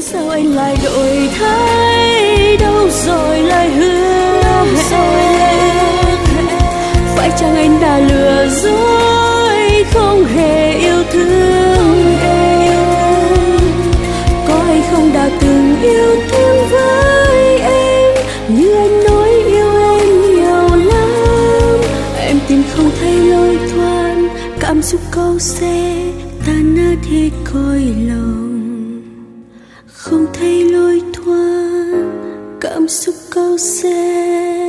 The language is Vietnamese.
sao anh lại đổi thay, đâu rồi lời hứa hẹn, phải chăng anh đã lừa dối không hề yêu thương em, có hay không đã từng yêu thương với em như anh nói yêu em nhiều lắm, em tìm không thấy lối thoát, cảm xúc câu xe tan nát hết cõi lòng, không thấy lối thoát, cảm xúc câu xe